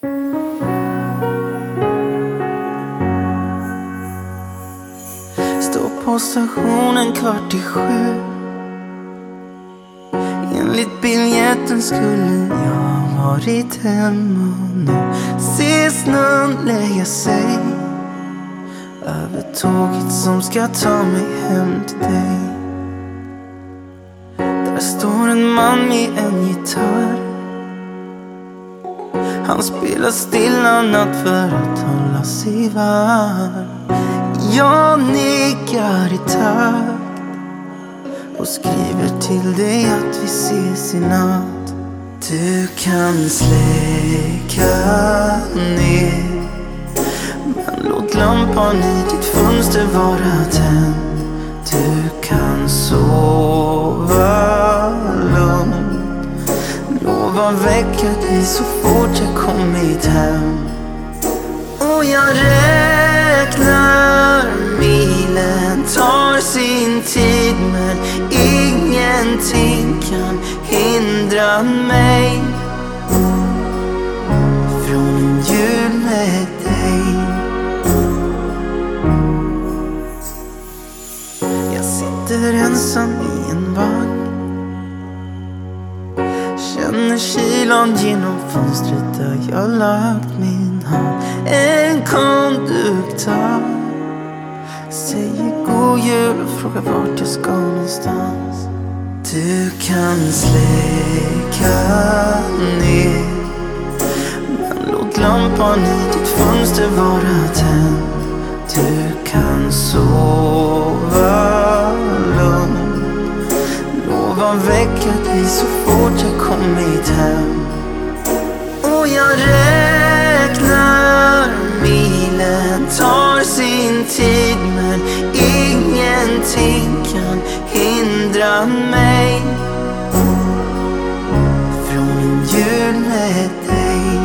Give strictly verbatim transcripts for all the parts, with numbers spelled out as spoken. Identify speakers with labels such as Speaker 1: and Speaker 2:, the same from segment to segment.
Speaker 1: Stå på stationen kvart i sju. Enligt biljetten skulle jag varit hemma nu. Ses snön lägga sig över tåget som ska ta mig hem till dig. Där står en man med en gitarr. Han spelar stilla natt för att hålla sig varm. Jag nickar i takt och skriver till dig att vi ses i natt. Du kan släcka ner, men låt lampan i ditt fönster vara tänd. Du kan sova lugnt, lova väcka dig så fort jag kommit hem. Och jag räknar milen, tar sin tid, men ingenting kan hindra mig från en jul med dig. Jag sitter ensam i en vagn, känner kylan genom fönstret där jag lagt min hand. En konduktör säger god jul och frågar vart jag ska någonstans. Du kan släcka ner, men låt lampan i ditt fönster vara tänd. Du kan sova lugnt, lova väcka dig så fort jag kommit hem. Och jag räknar milen, tar sin tid, men ingenting kan hindra mig från en jul med dig.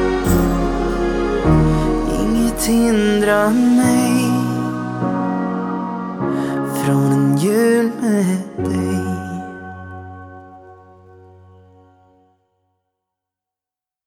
Speaker 1: Inget hindrar mig från en jul med dig.